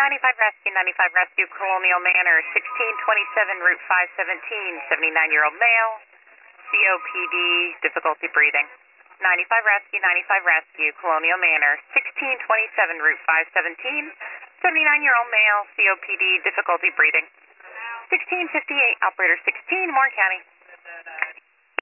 95 Rescue, 95 Rescue, Colonial Manor, 1627 Route 517, 79-year-old male, COPD, difficulty breathing. 95 Rescue, 95 Rescue, Colonial Manor, 1627 Route 517, 79-year-old male, COPD, difficulty breathing. 1658, Operator 16, Warren County.